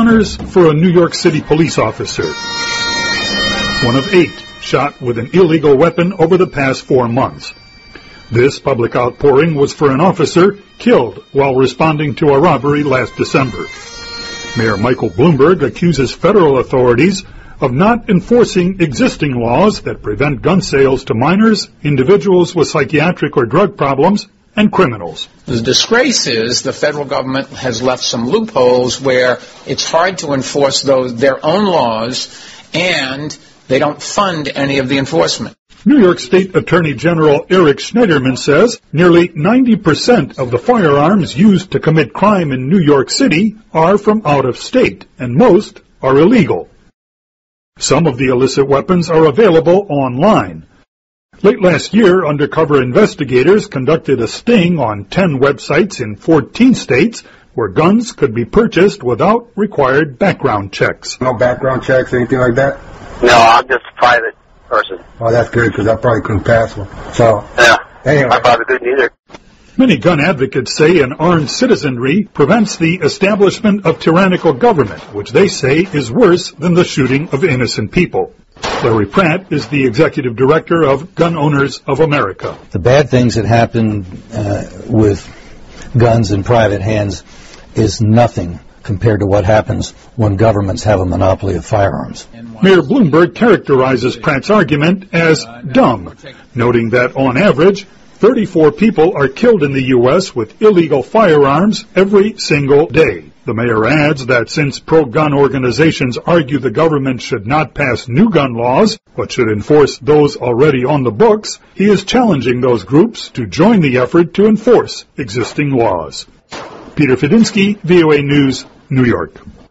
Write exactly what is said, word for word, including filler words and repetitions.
honors for a New York City police officer, one of eight shot with an illegal weapon over the past four months. This public outpouring was for an officer killed while responding to a robbery last December. Mayor Michael Bloomberg accuses federal authorities of not enforcing existing laws that prevent gun sales to minors, individuals with psychiatric or drug problems, and criminals. The disgrace is the federal government has left some loopholes where it's hard to enforce those their own laws, and they don't fund any of the enforcement. New York State Attorney General Eric Schneiderman says nearly ninety percent of the firearms used to commit crime in New York City are from out of state, and most are illegal. Some of the illicit weapons are available online. Late last year, undercover investigators conducted a sting on ten websites in fourteen states where guns could be purchased without required background checks. No background checks, anything like that? No, I'm just a private person. Oh, that's good, because I probably couldn't pass one. So, yeah, anyway. I probably couldn't either. Many gun advocates say an armed citizenry prevents the establishment of tyrannical government, which they say is worse than the shooting of innocent people. Larry Pratt is the executive director of Gun Owners of America. The bad things that happen uh, with guns in private hands is nothing compared to what happens when governments have a monopoly of firearms. Mayor Bloomberg characterizes Pratt's argument as dumb, noting that on average, thirty-four people are killed in the U S with illegal firearms every single day. The mayor adds that since pro-gun organizations argue the government should not pass new gun laws, but should enforce those already on the books, he is challenging those groups to join the effort to enforce existing laws. Peter Fedinsky, V O A News, New York.